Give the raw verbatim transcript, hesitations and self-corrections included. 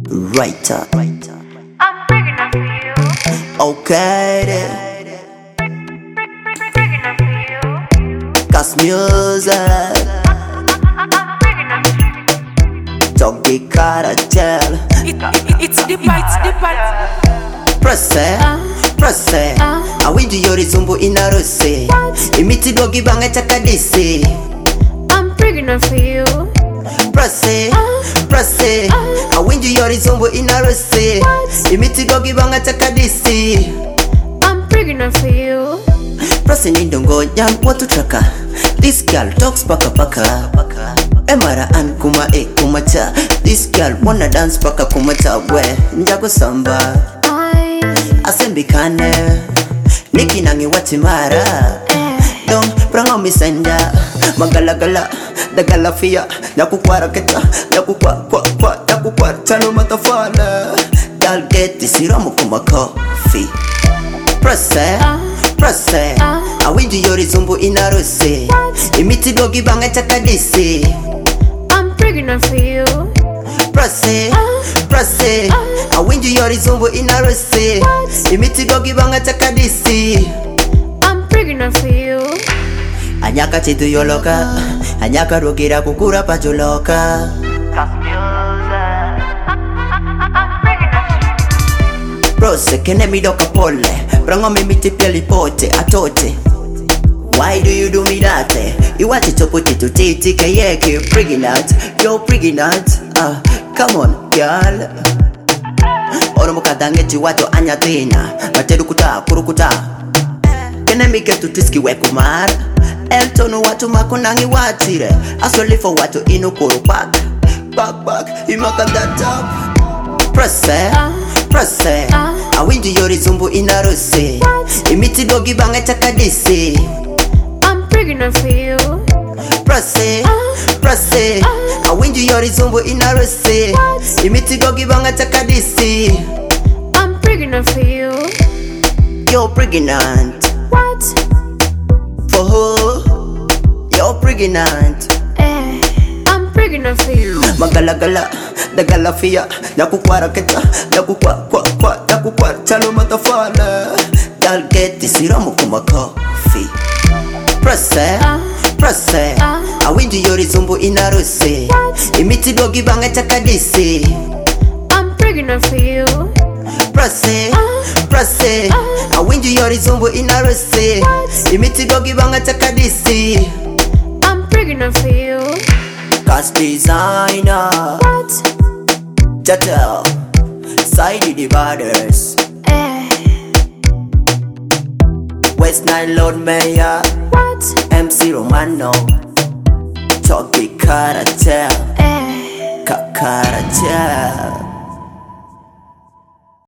Writer. I'm big enough for you. Okay then. Big enough for you. Cause music I'm big enough. talk the cartel. It, it, it's the bites, the bites. Press it, press it. Awinji yori zumbu inarose. Imiti dogi banga chakadisi. I'm big enough for you. Press it, press it. Awinji yori zumbu inarose. Imiti dogi banga chakadisi. I'm big enough for you. Pressing in dongo nyam watu traka. This girl talks paka paka. Emara an kuma e kumacha. This girl wanna dance paka kumacha we njago samba. I Asembikane Niki nangi watimara Dong prango misenda Magalagala Dagala fia Nakukwara keta Nakukwa kwa kwa Nakukwa tano matafala Gal get this iramu kuma coffee Press it Press it Awinji yori zumbu inarose Imiti dogi banga chakadisi I'm big enough for you. Press it Press it Awinji yori zumbu inarose Imiti dogi banga chakadisi I'm big enough for you. Anyaka chitu yoloka Anyaka rogira kukura pacholoka I'm big enough. Rose kene midoka pole Prango mimiti pia lipote atote. Why do you do me that? Iwachi topo chitu titi kayeke pregnant. You're pregnant. Ah, come on girl. Oromo kadange chiwato anya tena. Bateru kuta kurukuta. Kene mike tutiski wekumar. Eltono watu makonangi watire. Asoli for watu inu kuru pak. Pak pak imaka that up. Press it, press it. Awinji yori zumbu inarose. Imiti dogi banga chakadisi. I'm big enough for you. Press it, press it. Awinji yori zumbu inarose. Imiti dogi banga chakadisi. I'm big enough for you. You're pregnant. What? For who? You're pregnant. Eh, I'm big enough for you. Magalagala, dagala fia. Nakukwara keta, nakukwa kwa kwa. Nakukwa chalo matafala. Gal get this iramu kuma coffee. Press it, press it. Awinji yori zumbu inarose. Imiti dogi banga chakadisi. I'm big enough for you. Press it, press it. Awinji yori zumbu inarose. Imiti dogi banga chakadisi. I'm big enough for you. Cause designer What? Jatel Side dividers Eh, West Nile Lord Mayor what? M C Romano Talkie Cartel Eh. Cartel